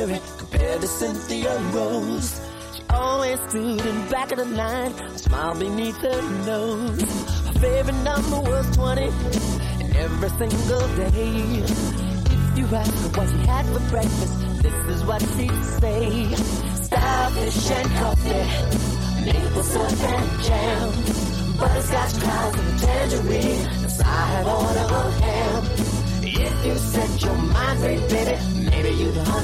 Mary compared to Cynthia Rose. She always stood in back of the line, a smile beneath her nose. Her favorite number was 20, and every single day. If you ask her what she had for breakfast, this is what she'd say. Starfish and coffee, maple syrup and jam, butterscotch clouds and tangerine, a side order of ham. If you set your mind right, baby, maybe you'd